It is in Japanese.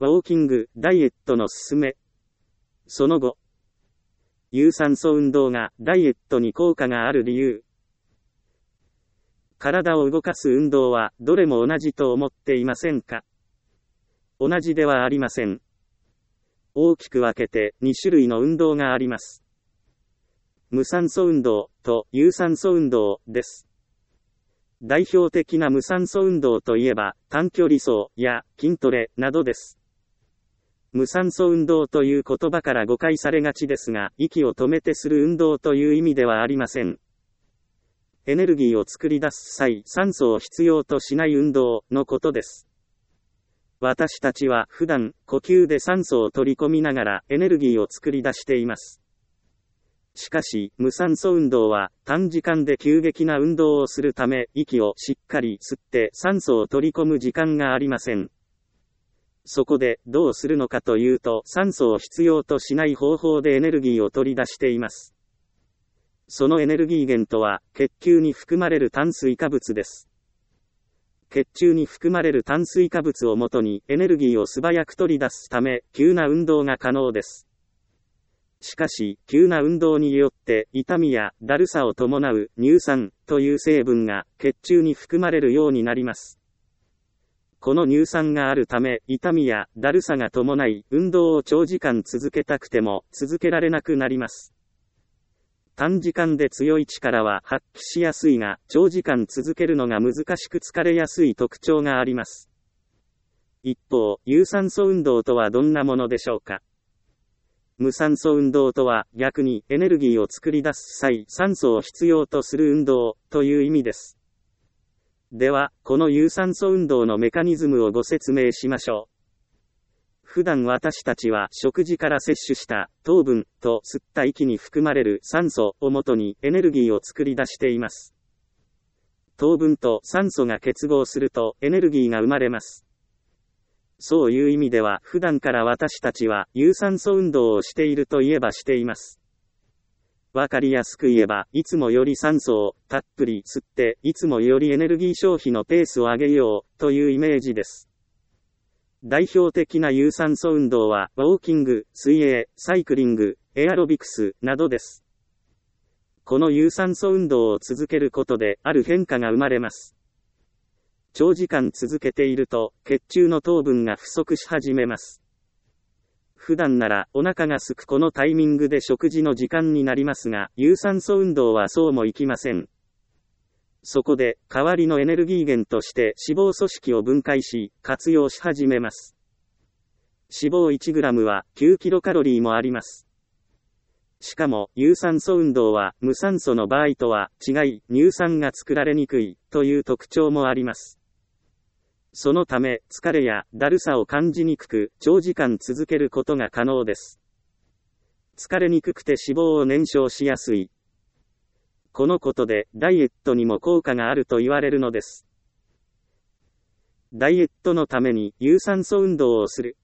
ウォーキング、ダイエットの勧め。その後、有酸素運動がダイエットに効果がある理由。体を動かす運動はどれも同じと思っていませんか？同じではありません。大きく分けて2種類の運動があります。無酸素運動と有酸素運動です。代表的な無酸素運動といえば短距離走や筋トレなどです。無酸素運動という言葉から誤解されがちですが、息を止めてする運動という意味ではありません。エネルギーを作り出す際、酸素を必要としない運動のことです。私たちは普段、呼吸で酸素を取り込みながらエネルギーを作り出しています。しかし、無酸素運動は短時間で急激な運動をするため、息をしっかり吸って酸素を取り込む時間がありません。そこで、どうするのかというと、酸素を必要としない方法でエネルギーを取り出しています。そのエネルギー源とは、血球に含まれる炭水化物です。血中に含まれる炭水化物をもとに、エネルギーを素早く取り出すため、急な運動が可能です。しかし、急な運動によって、痛みやだるさを伴う乳酸という成分が血中に含まれるようになります。この乳酸があるため、痛みやだるさが伴い、運動を長時間続けたくても、続けられなくなります。短時間で強い力は発揮しやすいが、長時間続けるのが難しく疲れやすい特徴があります。一方、有酸素運動とはどんなものでしょうか。無酸素運動とは、逆にエネルギーを作り出す際、酸素を必要とする運動という意味です。では、この有酸素運動のメカニズムをご説明しましょう。普段私たちは食事から摂取した糖分と吸った息に含まれる酸素をもとにエネルギーを作り出しています。糖分と酸素が結合するとエネルギーが生まれます。そういう意味では普段から私たちは有酸素運動をしているといえばしています。わかりやすく言えば、いつもより酸素をたっぷり吸って、いつもよりエネルギー消費のペースを上げようというイメージです。代表的な有酸素運動は、ウォーキング、水泳、サイクリング、エアロビクスなどです。この有酸素運動を続けることで、ある変化が生まれます。長時間続けていると、血中の糖分が不足し始めます。普段ならお腹が空くこのタイミングで食事の時間になりますが、有酸素運動はそうもいきません。そこで、代わりのエネルギー源として脂肪組織を分解し、活用し始めます。脂肪 1g は9キロカロリーもあります。しかも、有酸素運動は無酸素の場合とは違い、乳酸が作られにくいという特徴もあります。そのため、疲れやだるさを感じにくく、長時間続けることが可能です。疲れにくくて脂肪を燃焼しやすい。このことで、ダイエットにも効果があると言われるのです。ダイエットのために有酸素運動をする。